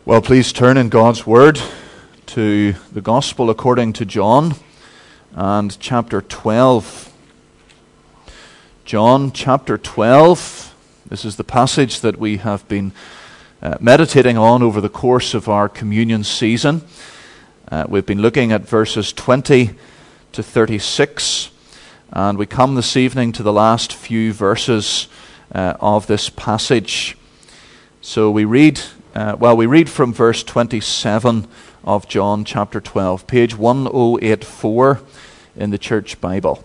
Well, please turn in God's Word to the Gospel according to John and chapter 12. John chapter 12. This is the passage that we have been meditating on over the course of our communion season. We've been looking at verses 20 to 36, and we come this evening to the last few verses of this passage. So we read from verse 27 of John chapter 12, page 1084 in the Church Bible.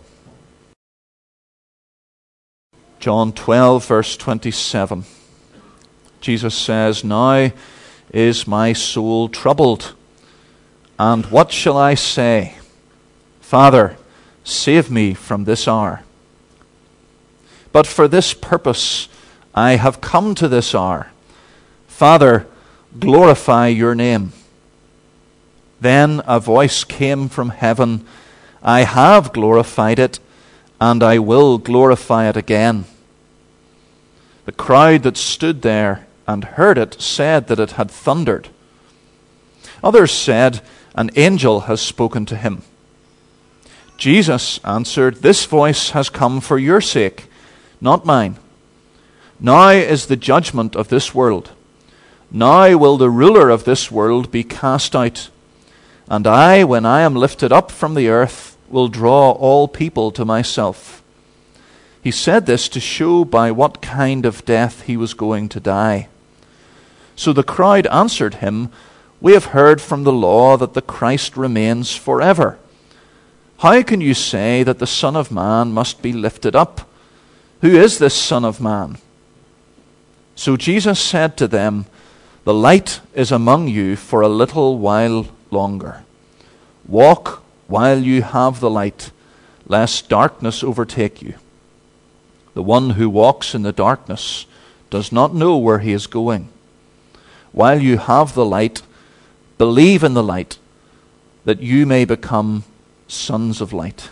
John 12, verse 27. Jesus says, "Now is my soul troubled, and what shall I say? Father, save me from this hour. But for this purpose I have come to this hour. Father, glorify your name." Then a voice came from heaven, "I have glorified it, and I will glorify it again." The crowd that stood there and heard it said that it had thundered. Others said, "An angel has spoken to him." Jesus answered, "This voice has come for your sake, not mine. Now is the judgment of this world. Now will the ruler of this world be cast out. And I, when I am lifted up from the earth, will draw all people to myself." He said this to show by what kind of death he was going to die. So the crowd answered him, "We have heard from the law that the Christ remains forever. How can you say that the Son of Man must be lifted up? Who is this Son of Man?" So Jesus said to them, "The light is among you for a little while longer. Walk while you have the light, lest darkness overtake you. The one who walks in the darkness does not know where he is going. While you have the light, believe in the light, that you may become sons of light."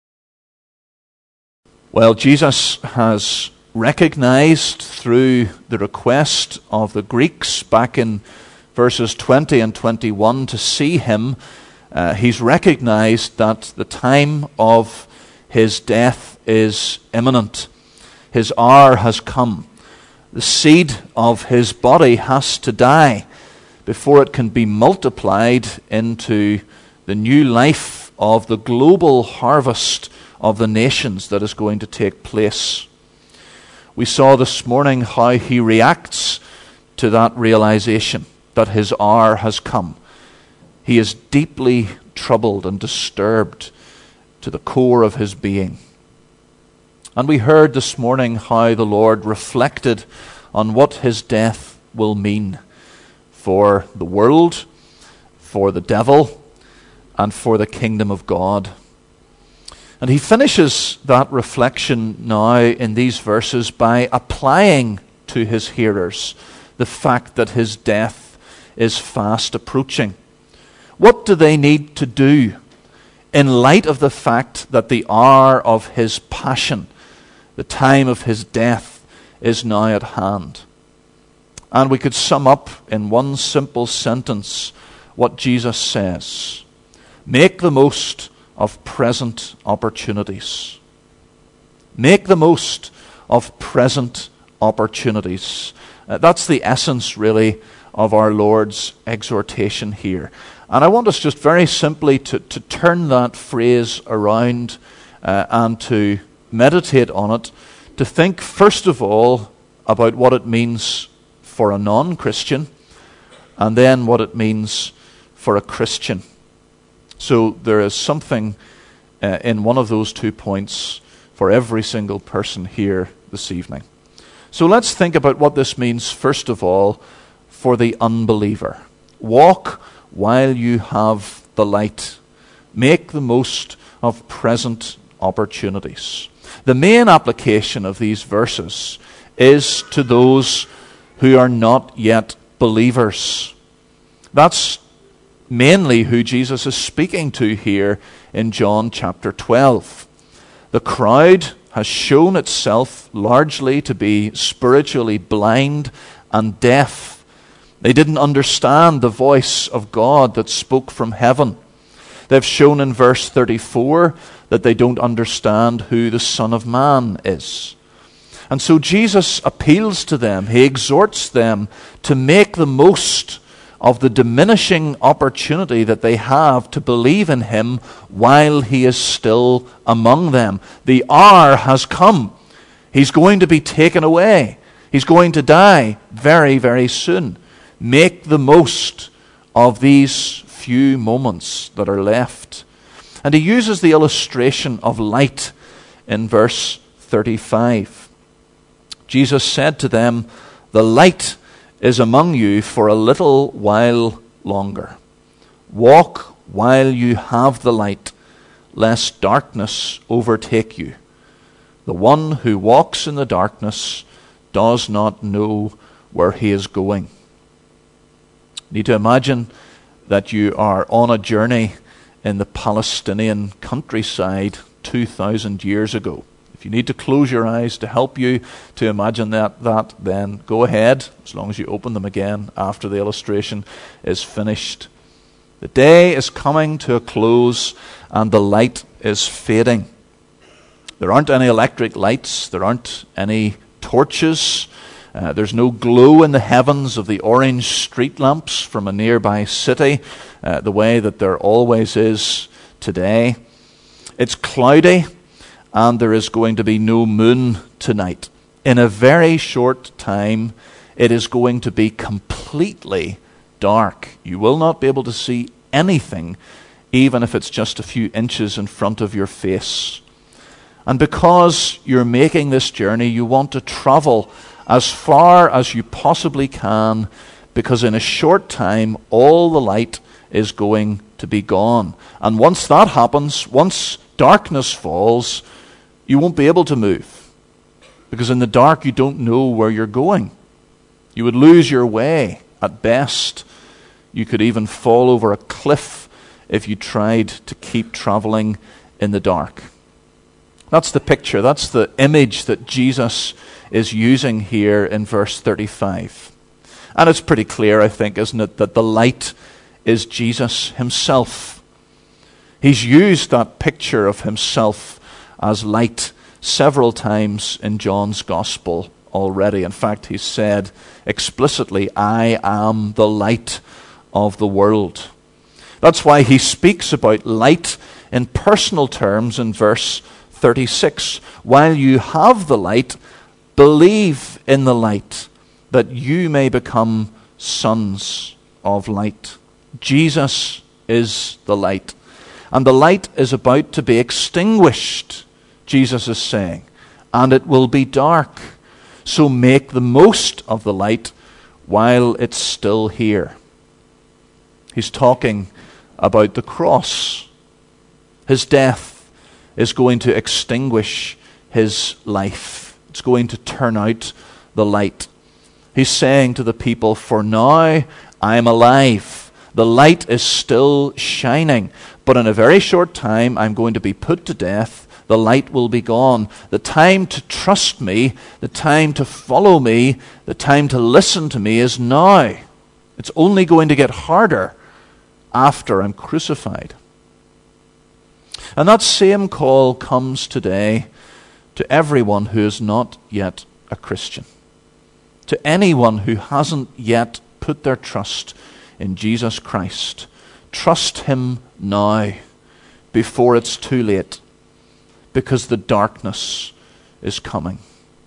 Well, Jesus has recognized through the request of the Greeks back in verses 20 and 21 to see him, he's recognized that the time of his death is imminent. His hour has come. The seed of his body has to die before it can be multiplied into the new life of the global harvest of the nations that is going to take place. We saw this morning how he reacts to that realization that his hour has come. He is deeply troubled and disturbed to the core of his being. And we heard this morning how the Lord reflected on what his death will mean for the world, for the devil, and for the kingdom of God. And he finishes that reflection now in these verses by applying to his hearers the fact that his death is fast approaching. What do they need to do in light of the fact that the hour of his passion, the time of his death, is now at hand? And we could sum up in one simple sentence what Jesus says: make the most of present opportunities. Make the most of present opportunities. That's the essence, really, of our Lord's exhortation here. And I want us just very simply to turn that phrase around and to meditate on it, to think first of all about what it means for a non-Christian, and then what it means for a Christian. So there is something in one of those 2 points for every single person here this evening. So let's think about what this means, first of all, for the unbeliever. Walk while you have the light. Make the most of present opportunities. The main application of these verses is to those who are not yet believers. That's mainly who Jesus is speaking to here in John chapter 12. The crowd has shown itself largely to be spiritually blind and deaf They didn't understand the voice of God that spoke from heaven. They've shown in verse 34 that they don't understand who the Son of Man is. And so Jesus appeals to them. He exhorts them to make the most of the diminishing opportunity that they have to believe in him while he is still among them. The hour has come. He's going to be taken away. He's going to die very, very soon. Make the most of these few moments that are left. And he uses the illustration of light in verse 35. Jesus said to them, "The light is among you for a little while longer. Walk while you have the light, lest darkness overtake you. The one who walks in the darkness does not know where he is going." You need to imagine that you are on a journey in the Palestinian countryside 2,000 years ago. If you need to close your eyes to help you to imagine that, then go ahead, as long as you open them again after the illustration is finished. The day is coming to a close and the light is fading. There aren't any electric lights. There aren't any torches. There's no glow in the heavens of the orange street lamps from a nearby city, the way that there always is today. It's cloudy, and there is going to be no moon tonight. In a very short time, it is going to be completely dark. You will not be able to see anything, even if it's just a few inches in front of your face. And because you're making this journey, you want to travel as far as you possibly can, because in a short time, all the light is going to be gone. And once that happens, once darkness falls, you won't be able to move, because in the dark you don't know where you're going. You would lose your way at best. You could even fall over a cliff if you tried to keep traveling in the dark. That's the picture, that's the image that Jesus is using here in verse 35. And it's pretty clear, I think, isn't it, that the light is Jesus himself. He's used that picture of himself as light several times in John's Gospel already. In fact, he said explicitly, "I am the light of the world." That's why he speaks about light in personal terms in verse 36. "While you have the light, believe in the light, that you may become sons of light." Jesus is the light. And the light is about to be extinguished, Jesus is saying, and it will be dark. So make the most of the light while it's still here. He's talking about the cross. His death is going to extinguish his life. It's going to turn out the light. He's saying to the people, "For now I am alive. The light is still shining. But in a very short time, I'm going to be put to death. The light will be gone. The time to trust me, the time to follow me, the time to listen to me is now. It's only going to get harder after I'm crucified." And that same call comes today to everyone who is not yet a Christian. To anyone who hasn't yet put their trust in Jesus Christ. Trust him now, before it's too late, because the darkness is coming.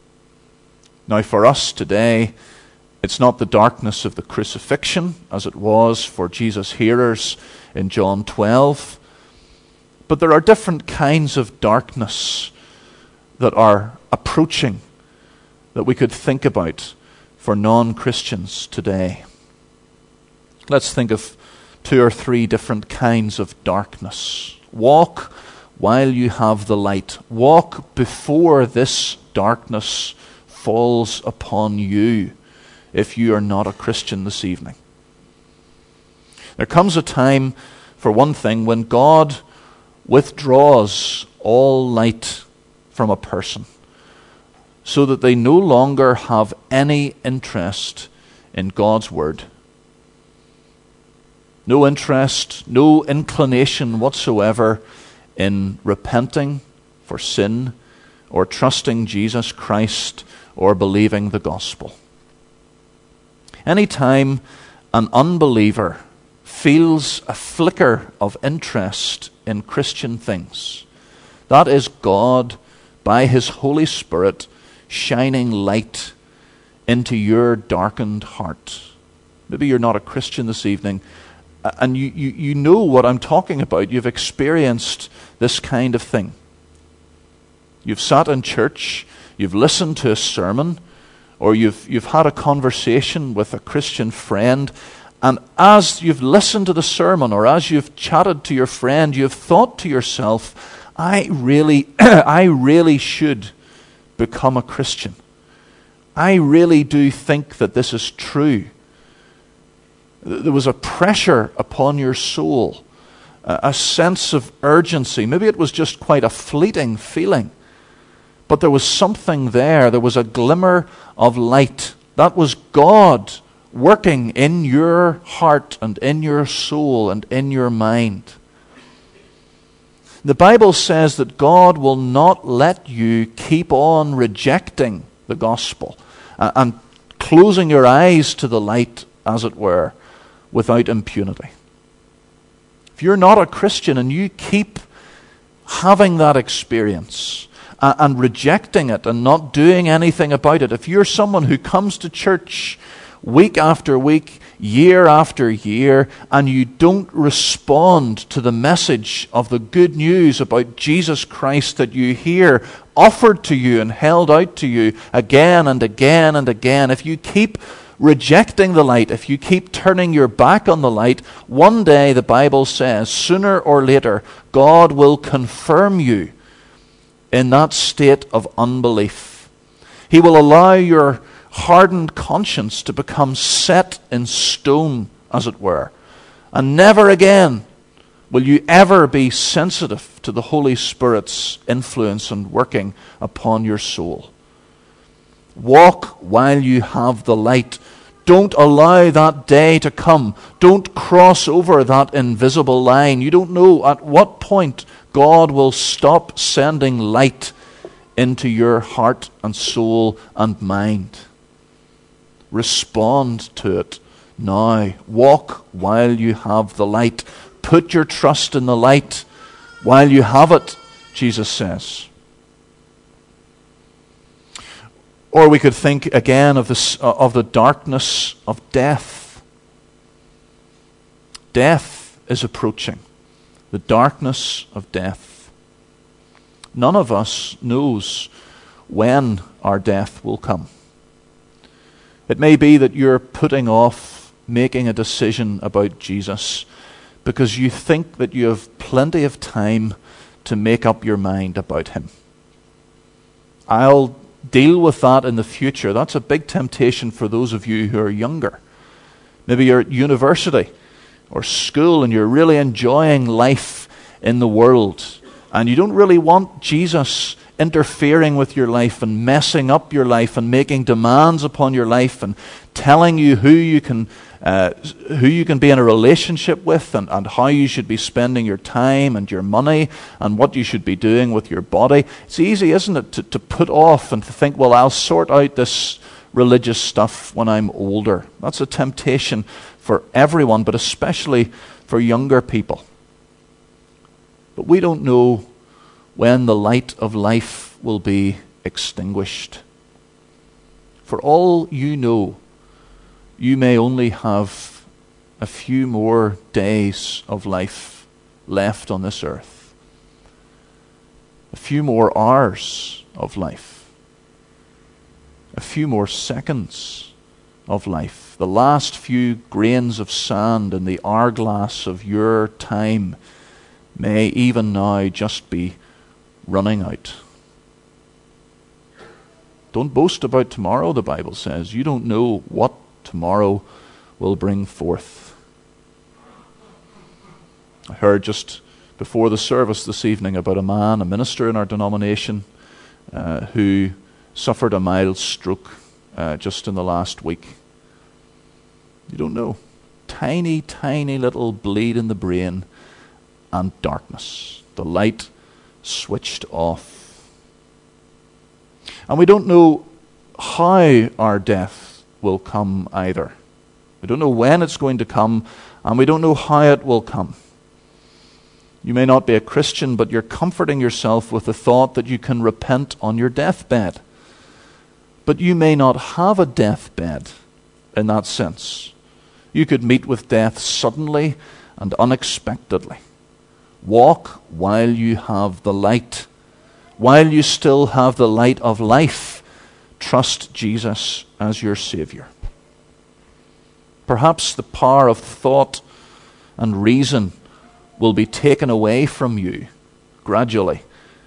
Now for us today, it's not the darkness of the crucifixion, as it was for Jesus' hearers in John 12, but there are different kinds of darkness that are approaching that we could think about for non-Christians today. Let's think of 2 or 3 different kinds of darkness. Walk while you have the light. Walk before this darkness falls upon you, if you are not a Christian this evening. There comes a time, for one thing, when God withdraws all light from a person, so that they no longer have any interest in God's word no interest, no inclination whatsoever in repenting for sin or trusting Jesus Christ or believing the gospel. Anytime an unbeliever feels a flicker of interest in Christian things, that is God, by His Holy Spirit, shining light into your darkened heart. Maybe you're not a Christian this evening, and you know what I'm talking about. You've experienced this kind of thing. You've sat in church, you've listened to a sermon, or you've had a conversation with a Christian friend, and as you've listened to the sermon, or as you've chatted to your friend, you've thought to yourself, I really should become a Christian. I really do think that this is true. There was a pressure upon your soul, a sense of urgency. Maybe it was just quite a fleeting feeling, but there was something there. There was a glimmer of light. That was God working in your heart and in your soul and in your mind. The Bible says that God will not let you keep on rejecting the gospel and closing your eyes to the light, as it were, without impunity. If you're not a Christian and you keep having that experience and rejecting it and not doing anything about it, if you're someone who comes to church week after week, year after year, and you don't respond to the message of the good news about Jesus Christ that you hear offered to you and held out to you again and again and again, if you keep rejecting the light, if you keep turning your back on the light, one day, the Bible says, sooner or later, God will confirm you in that state of unbelief. He will allow your hardened conscience to become set in stone, as it were. And never again will you ever be sensitive to the Holy Spirit's influence and working upon your soul. Walk while you have the light. Don't allow that day to come. Don't cross over that invisible line. You don't know at what point God will stop sending light into your heart and soul and mind. Respond to it now. Walk while you have the light. Put your trust in the light while you have it, Jesus says. Or we could think again of the darkness of death. Death is approaching. The darkness of death. None of us knows when our death will come. It may be that you're putting off making a decision about Jesus because you think that you have plenty of time to make up your mind about Him. I'll deal with that in the future. That's a big temptation for those of you who are younger. Maybe you're at university or school and you're really enjoying life in the world and you don't really want Jesus interfering with your life and messing up your life and making demands upon your life and telling you who you can be in a relationship with and how you should be spending your time and your money and what you should be doing with your body. It's easy, isn't it, to put off and to think, well, I'll sort out this religious stuff when I'm older. That's a temptation for everyone, but especially for younger people. But we don't know when the light of life will be extinguished. For all you know, you may only have a few more days of life left on this earth. A few more hours of life. A few more seconds of life. The last few grains of sand in the hourglass of your time may even now just be running out. Don't boast about tomorrow, the Bible says. You don't know what tomorrow will bring forth. I heard just before the service this evening about a man, a minister in our denomination, who suffered a mild stroke just in the last week. You don't know. tiny, tiny little bleed in the brain and darkness. The light switched off. And we don't know how our death will come either. We don't know when it's going to come, and we don't know how it will come. You may not be a Christian, but you're comforting yourself with the thought that you can repent on your deathbed. But you may not have a deathbed in that sense. You could meet with death suddenly and unexpectedly. Walk while you have the light. While you still have the light of life, trust Jesus as your Savior. Perhaps the power of thought and reason will be taken away from you gradually.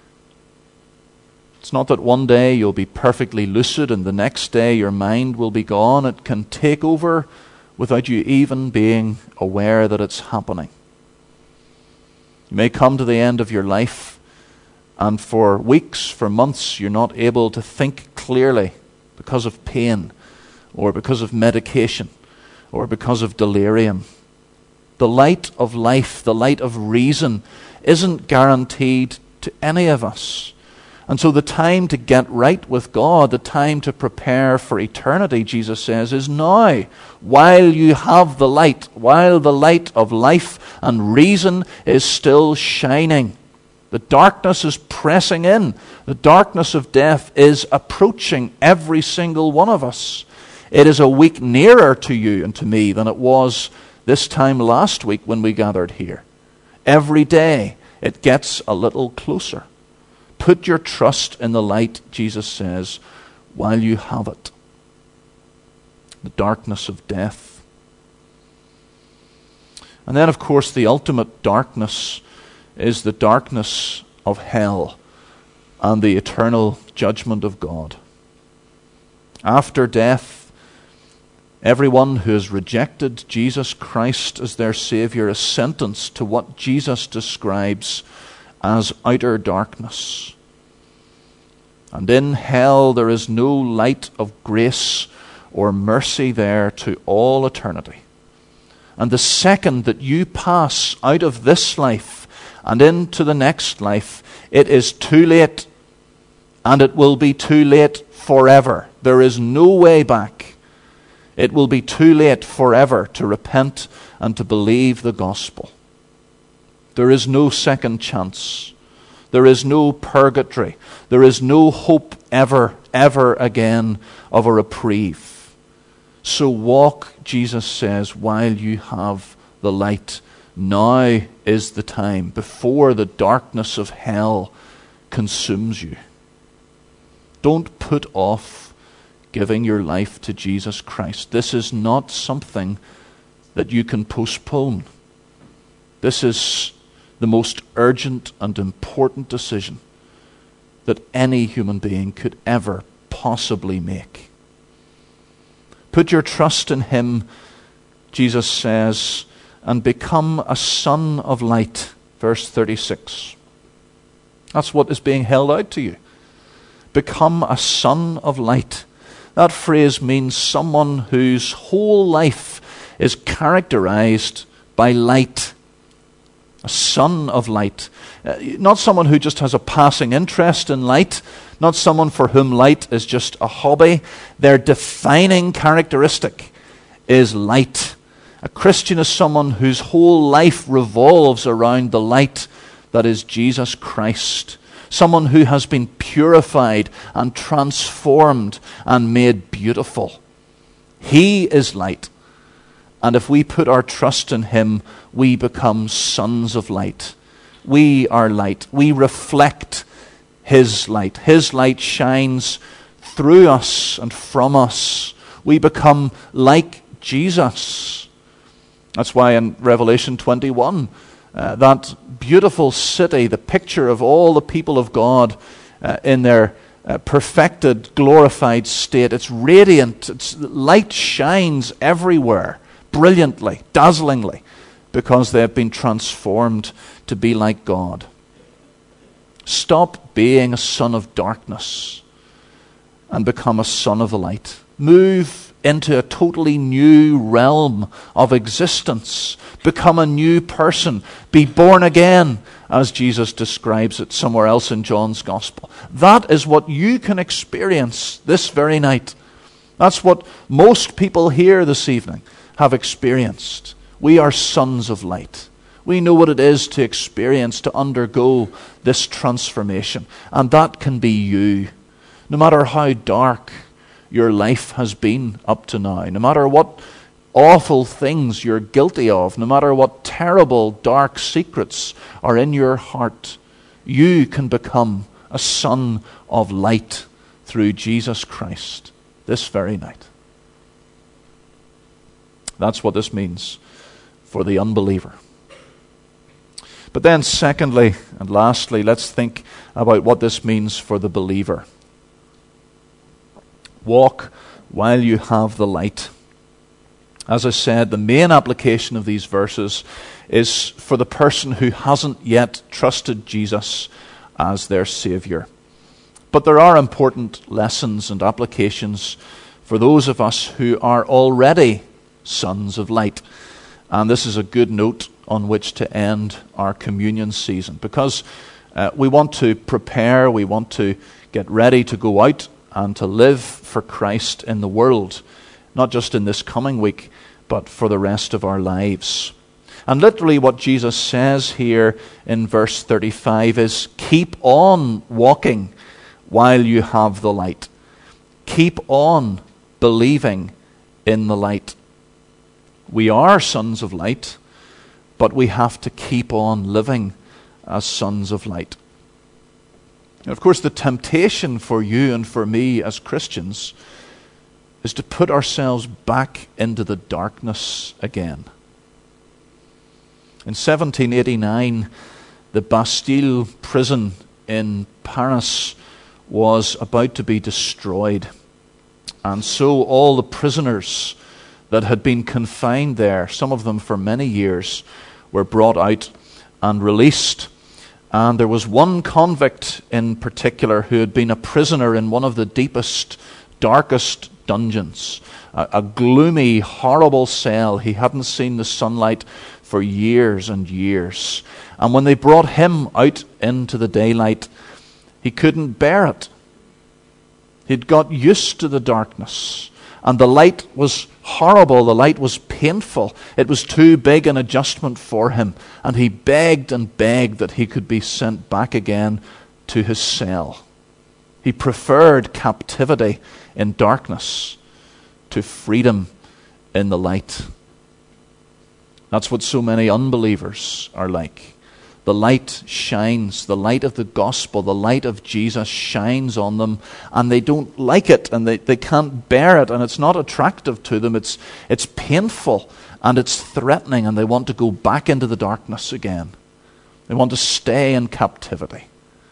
It's not that one day you'll be perfectly lucid and the next day your mind will be gone. It can take over without you even being aware that it's happening. You may come to the end of your life, and for weeks, for months, you're not able to think clearly because of pain, or because of medication, or because of delirium. The light of life, the light of reason, isn't guaranteed to any of us. And so the time to get right with God, the time to prepare for eternity, Jesus says, is now, while you have the light, while the light of life and reason is still shining. The darkness is pressing in. The darkness of death is approaching every single one of us. It is a week nearer to you and to me than it was this time last week when we gathered here. Every day it gets a little closer. Put your trust in the light, Jesus says, while you have it. The darkness of death. And then, of course, the ultimate darkness is the darkness of hell and the eternal judgment of God. After death, everyone who has rejected Jesus Christ as their Savior is sentenced to what Jesus describes as outer darkness. And in hell there is no light of grace or mercy there to all eternity. And the second that you pass out of this life and into the next life, it is too late, and it will be too late forever. There is no way back. It will be too late forever to repent and to believe the gospel. There is no second chance. There is no purgatory. There is no hope ever, ever again of a reprieve. So walk, Jesus says, while you have the light. Now is the time, before the darkness of hell consumes you. Don't put off giving your life to Jesus Christ. This is not something that you can postpone. This is the most urgent and important decision that any human being could ever possibly make. Put your trust in Him, Jesus says, and become a son of light. Verse 36. That's what is being held out to you. Become a son of light. That phrase means someone whose whole life is characterized by light. A son of light. Not someone who just has a passing interest in light. Not someone for whom light is just a hobby. Their defining characteristic is light. A Christian is someone whose whole life revolves around the light that is Jesus Christ. Someone who has been purified and transformed and made beautiful. He is light. And if we put our trust in Him, we become sons of light. We are light. We reflect His light. His light shines through us and from us. We become like Jesus. That's why in Revelation 21, that beautiful city, the picture of all the people of God in their perfected, glorified state, it's radiant. Light shines everywhere, brilliantly, dazzlingly, because they have been transformed to be like God. Stop being a son of darkness and become a son of the light. Move into a totally new realm of existence, become a new person, be born again, as Jesus describes it somewhere else in John's Gospel. That is what you can experience this very night. That's what most people here this evening have experienced. We are sons of light. We know what it is to experience, to undergo this transformation. And that can be you. No matter how dark your life has been up to now, no matter what awful things you're guilty of, no matter what terrible dark secrets are in your heart, you can become a son of light through Jesus Christ this very night. That's what this means for the unbeliever. But then secondly and lastly, let's think about what this means for the believer. Walk while you have the light. As I said, the main application of these verses is for the person who hasn't yet trusted Jesus as their Savior. But there are important lessons and applications for those of us who are already sons of light. And this is a good note on which to end our communion season, because we want to prepare, we want to get ready to go out and to live for Christ in the world, not just in this coming week, but for the rest of our lives. And literally what Jesus says here in verse 35 is, keep on walking while you have the light. Keep on believing in the light. We are sons of light, but we have to keep on living as sons of light. And of course, the temptation for you and for me as Christians is to put ourselves back into the darkness again. In 1789, the Bastille prison in Paris was about to be destroyed. And so all the prisoners that had been confined there, some of them for many years, were brought out and released. And there was one convict in particular who had been a prisoner in one of the deepest, darkest dungeons. A gloomy, horrible cell. He hadn't seen the sunlight for years and years. And when they brought him out into the daylight, he couldn't bear it. He'd got used to the darkness. And the light was horrible. The light was painful. It was too big an adjustment for him. And he begged and begged that he could be sent back again to his cell. He preferred captivity in darkness to freedom in the light. That's what so many unbelievers are like. The light shines, the light of the gospel, the light of Jesus shines on them, and they don't like it, and they can't bear it, and it's not attractive to them. It's painful, and it's threatening, and they want to go back into the darkness again. They want to stay in captivity.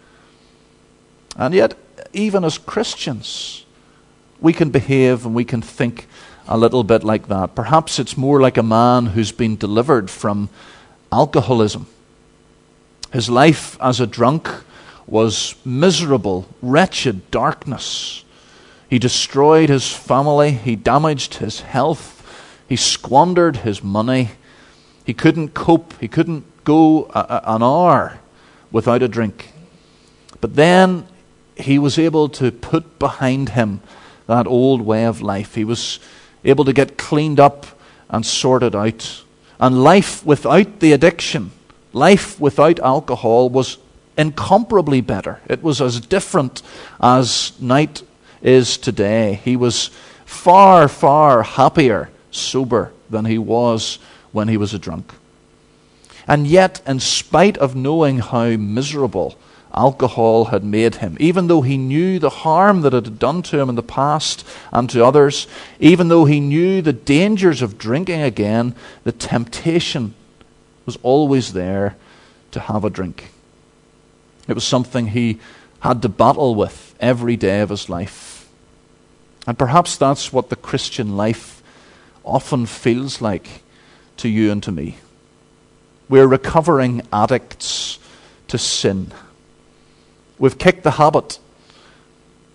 And yet, even as Christians, we can behave and we can think a little bit like that. Perhaps it's more like a man who's been delivered from alcoholism. His life as a drunk was miserable, wretched darkness. He destroyed his family. He damaged his health. He squandered his money. He couldn't cope. He couldn't go an hour without a drink. But then he was able to put behind him that old way of life. He was able to get cleaned up and sorted out. And life without the addiction, life without alcohol, was incomparably better. It was as different as night is today. He was far, far happier sober than he was when he was a drunk. And yet, in spite of knowing how miserable alcohol had made him, even though he knew the harm that it had done to him in the past and to others, even though he knew the dangers of drinking again, the temptation was always there to have a drink. It was something he had to battle with every day of his life. And perhaps that's what the Christian life often feels like to you and to me. We're recovering addicts to sin. We've kicked the habit,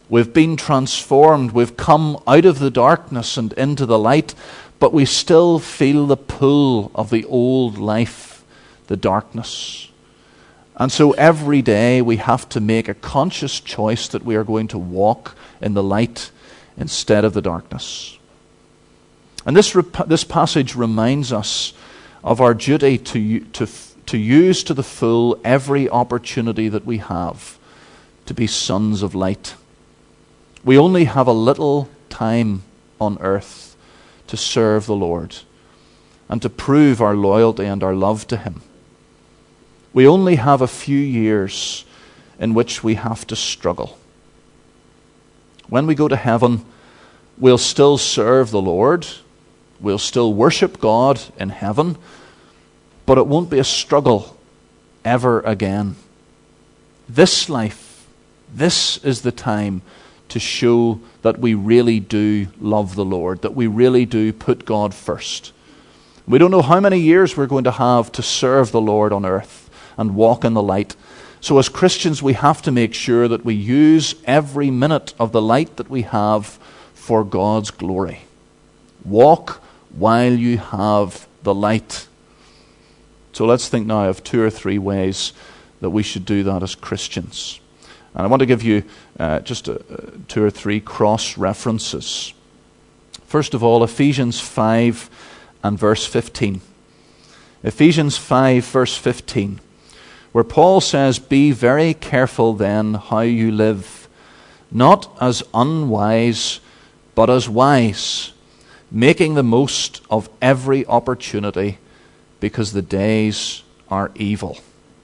We've been transformed. We've come out of the darkness and into the light, but we still feel the pull of the old life, the darkness. And so every day we have to make a conscious choice that we are going to walk in the light instead of the darkness. And this passage reminds us of our duty to use to the full every opportunity that we have to be sons of light. We only have a little time on earth to serve the Lord and to prove our loyalty and our love to Him. We only have a few years in which we have to struggle. When we go to heaven, we'll still serve the Lord. We'll still worship God in heaven, but it won't be a struggle ever again. This life, this is the time to show that we really do love the Lord, that we really do put God first. We don't know how many years we're going to have to serve the Lord on earth and walk in the light. So as Christians, we have to make sure that we use every minute of the light that we have for God's glory. Walk while you have the light. So let's think now of 2 or 3 ways that we should do that as Christians. And I want to give you just 2 or 3 cross references. First of all, Ephesians 5 and verse 15. Ephesians 5 verse 15, where Paul says, "Be very careful then how you live, not as unwise, but as wise, making the most of every opportunity, because the days are evil."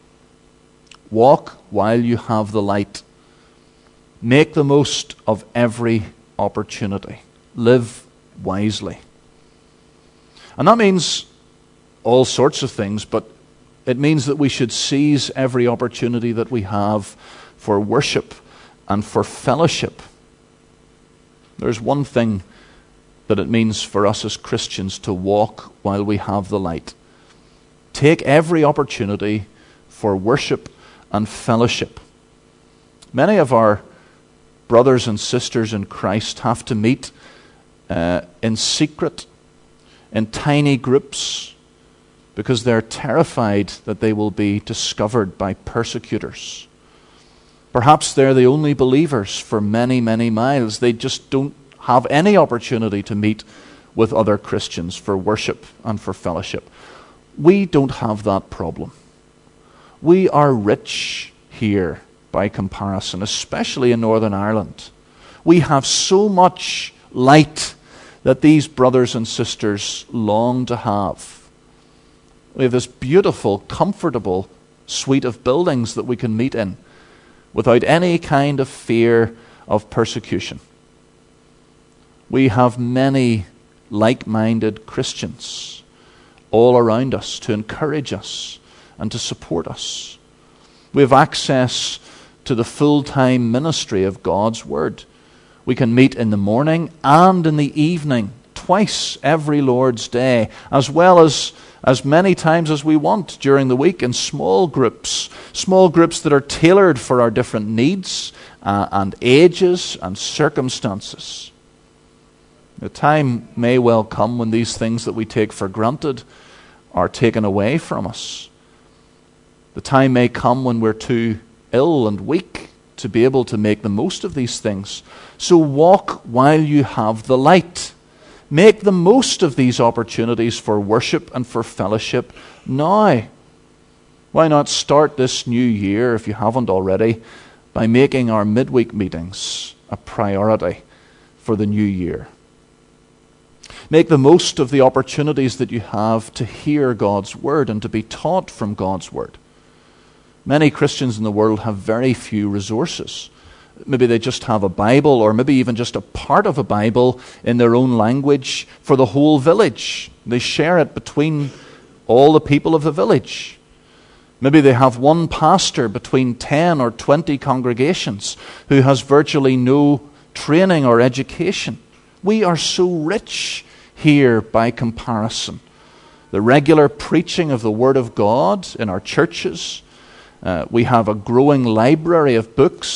Walk while you have the light. Make the most of every opportunity. Live wisely. And that means all sorts of things, but it means that we should seize every opportunity that we have for worship and for fellowship. There's one thing that it means for us as Christians to walk while we have the light. Take every opportunity for worship and fellowship. Many of our brothers and sisters in Christ have to meet in secret, in tiny groups, because they're terrified that they will be discovered by persecutors. Perhaps they're the only believers for many, many miles. They just don't have any opportunity to meet with other Christians for worship and for fellowship. We don't have that problem. We are rich here by comparison, especially in Northern Ireland. We have so much light that these brothers and sisters long to have. We have this beautiful, comfortable suite of buildings that we can meet in without any kind of fear of persecution. We have many like-minded Christians all around us to encourage us and to support us. We have access to the full-time ministry of God's Word. We can meet in the morning and in the evening, twice every Lord's Day, as well as many times as we want during the week in small groups that are tailored for our different needs and ages and circumstances. The time may well come when these things that we take for granted are taken away from us. The time may come when we're too ill and weak to be able to make the most of these things. So walk while you have the light. Make the most of these opportunities for worship and for fellowship now. Why not start this new year, if you haven't already, by making our midweek meetings a priority for the new year? Make the most of the opportunities that you have to hear God's Word and to be taught from God's Word. Many Christians in the world have very few resources. Maybe they just have a Bible, or maybe even just a part of a Bible in their own language for the whole village. They share it between all the people of the village. Maybe they have one pastor between 10 or 20 congregations who has virtually no training or education. We are so rich here by comparison. The regular preaching of the Word of God in our churches. We have a growing library of books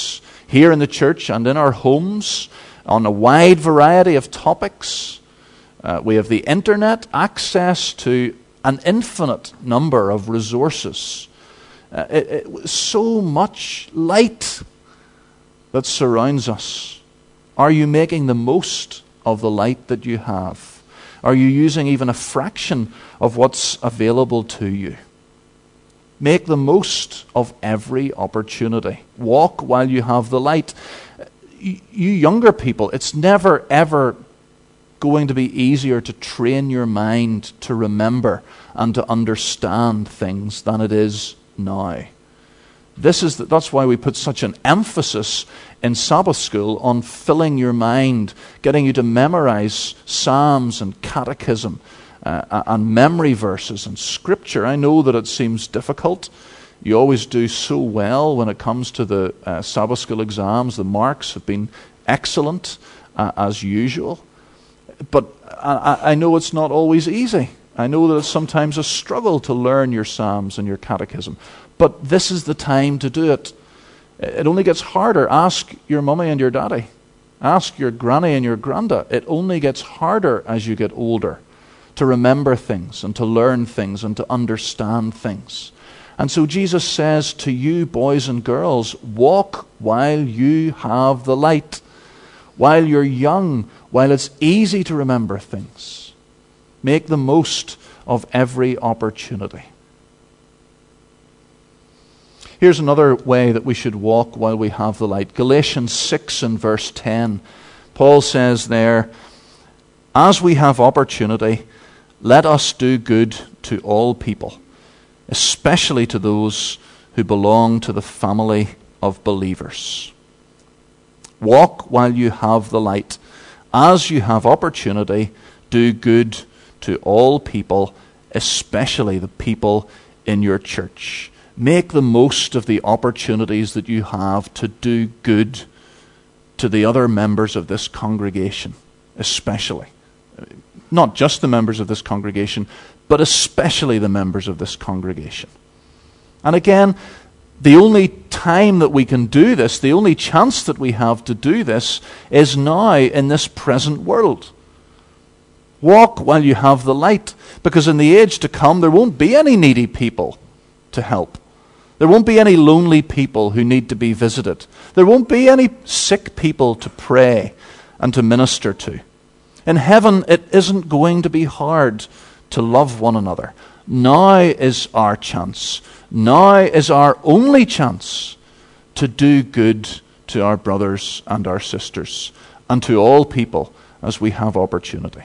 here in the church and in our homes on a wide variety of topics. We have the internet, access to an infinite number of resources. So much light that surrounds us. Are you making the most of the light that you have? Are you using even a fraction of what's available to you? Make the most of every opportunity. Walk while you have the light. You younger people, it's never ever going to be easier to train your mind to remember and to understand things than it is now. That's why we put such an emphasis in Sabbath school on filling your mind, getting you to memorize psalms and catechism and memory verses and scripture. I know that it seems difficult. You always do so well when it comes to the Sabbath school exams. The marks have been excellent as usual. But I know it's not always easy. I know that it's sometimes a struggle to learn your psalms and your catechism. But this is the time to do it. It only gets harder. Ask your mummy and your daddy. Ask your granny and your granda. It only gets harder as you get older to remember things and to learn things and to understand things. And so Jesus says to you, boys and girls, walk while you have the light, while you're young, while it's easy to remember things. Make the most of every opportunity. Here's another way that we should walk while we have the light. Galatians 6 and verse 10. Paul says there, as we have opportunity, let us do good to all people, especially to those who belong to the family of believers. Walk while you have the light. As you have opportunity, do good to all people, especially the people in your church. Make the most of the opportunities that you have to do good to the other members of this congregation, especially. Not just the members of this congregation, but especially the members of this congregation. And again, the only time that we can do this, the only chance that we have to do this, is now in this present world. Walk while you have the light, because in the age to come there won't be any needy people to help. There won't be any lonely people who need to be visited. There won't be any sick people to pray and to minister to. In heaven, it isn't going to be hard to love one another. Now is our chance. Now is our only chance to do good to our brothers and our sisters and to all people as we have opportunity.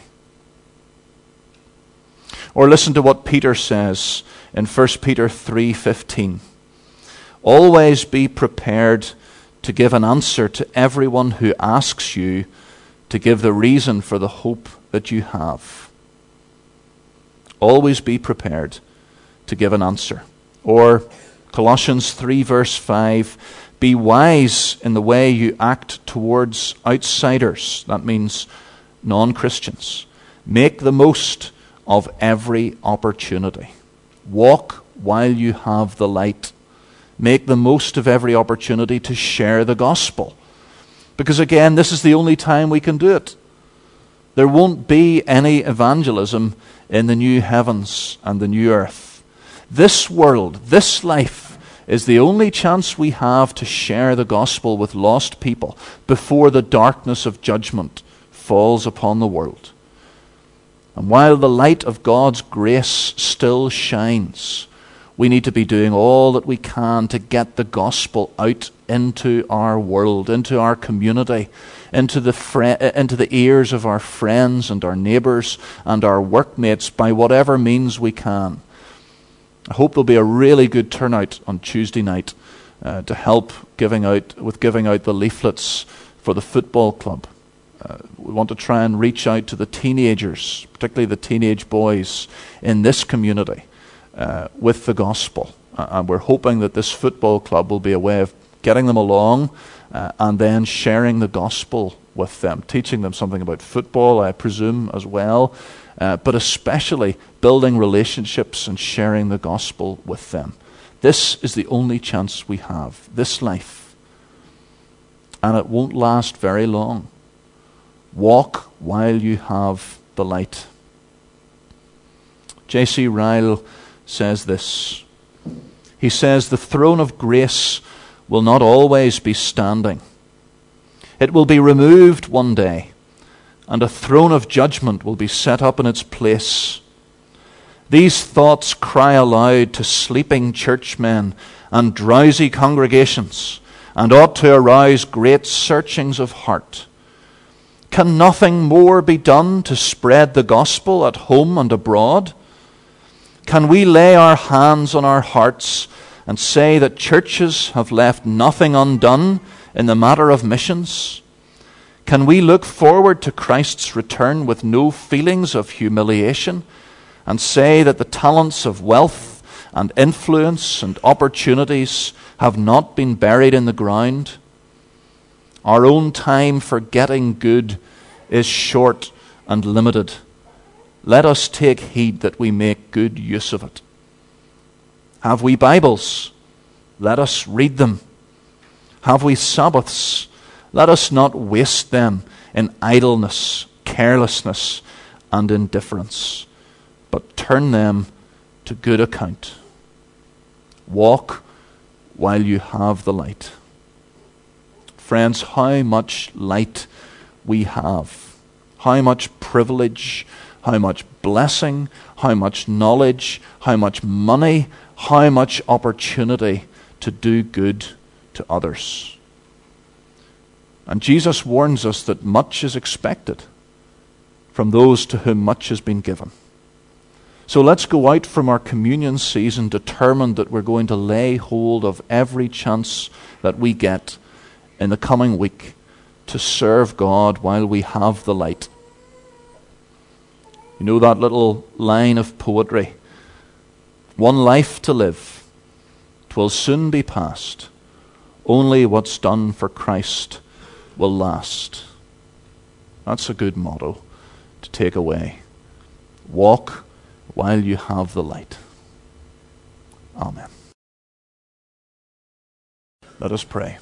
Or listen to what Peter says in 1 Peter 3:15. Always be prepared to give an answer to everyone who asks you to give the reason for the hope that you have. Always be prepared to give an answer. Or Colossians 3 verse 5, be wise in the way you act towards outsiders. That means non-Christians. Make the most of every opportunity. Walk while you have the light. Make the most of every opportunity to share the gospel. Because again, this is the only time we can do it. There won't be any evangelism in the new heavens and the new earth. This world, this life, is the only chance we have to share the gospel with lost people before the darkness of judgment falls upon the world. And while the light of God's grace still shines, we need to be doing all that we can to get the gospel out into our world, into our community, into the ears of our friends and our neighbours and our workmates by whatever means we can. I hope there'll be a really good turnout on Tuesday night to help giving out the leaflets for the football club. We want to try and reach out to the teenagers, particularly the teenage boys in this community, with the gospel. And we're hoping that this football club will be a way of getting them along and then sharing the gospel with them, teaching them something about football, I presume, as well, but especially building relationships and sharing the gospel with them. This is the only chance we have, this life. and it won't last very long. Walk while you have the light. J.C. Ryle says this. He says, the throne of grace will not always be standing. It will be removed one day, and a throne of judgment will be set up in its place. These thoughts cry aloud to sleeping churchmen and drowsy congregations, and ought to arouse great searchings of heart. Can nothing more be done to spread the gospel at home and abroad? Can we lay our hands on our hearts and say that churches have left nothing undone in the matter of missions? Can we look forward to Christ's return with no feelings of humiliation and say that the talents of wealth and influence and opportunities have not been buried in the ground? Our own time for getting good is short and limited. Let us take heed that we make good use of it. Have we Bibles? Let us read them. Have we Sabbaths? Let us not waste them in idleness, carelessness, and indifference, but turn them to good account. Walk while you have the light. Friends, how much light we have, how much privilege, how much blessing, how much knowledge, how much money, how much opportunity to do good to others. And Jesus warns us that much is expected from those to whom much has been given. So let's go out from our communion season determined that we're going to lay hold of every chance that we get in the coming week to serve God while we have the light. You know that little line of poetry? One life to live, 'twill soon be past. Only what's done for Christ will last. That's a good motto to take away. Walk while you have the light. Amen. Let us pray.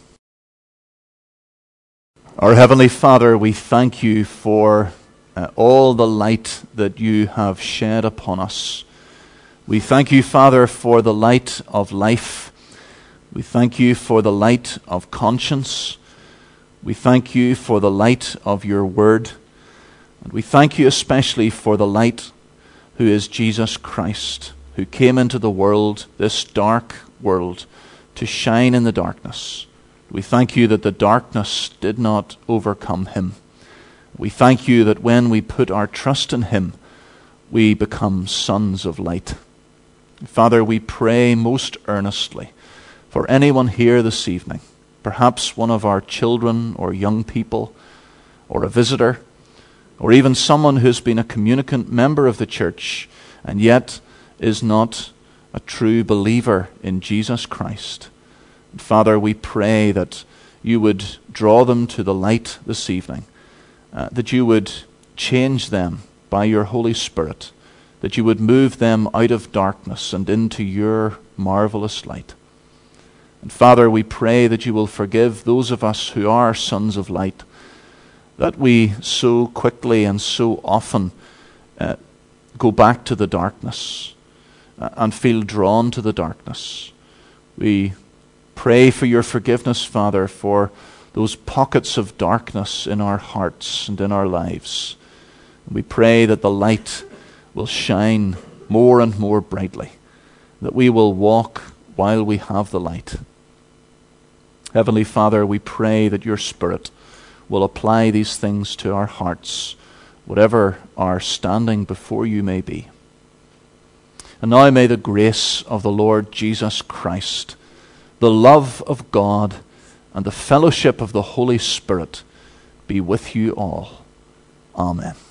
Our Heavenly Father, we thank you for all the light that you have shed upon us. We thank you, Father, for the light of life. We thank you for the light of conscience. We thank you for the light of your word. And we thank you especially for the light who is Jesus Christ, who came into the world, this dark world, to shine in the darkness. We thank you that the darkness did not overcome him. We thank you that when we put our trust in him, we become sons of light. Father, we pray most earnestly for anyone here this evening, perhaps one of our children or young people, or a visitor, or even someone who's been a communicant member of the church and yet is not a true believer in Jesus Christ. And Father, we pray that you would draw them to the light this evening, that you would change them by your Holy Spirit, that you would move them out of darkness and into your marvelous light. And Father, we pray that you will forgive those of us who are sons of light, that we so quickly and so often go back to the darkness and feel drawn to the darkness. We pray for your forgiveness, Father, for those pockets of darkness in our hearts and in our lives. We pray that the light will shine more and more brightly, that we will walk while we have the light. Heavenly Father, we pray that your Spirit will apply these things to our hearts, whatever our standing before you may be. And now may the grace of the Lord Jesus Christ, the love of God, and the fellowship of the Holy Spirit be with you all. Amen.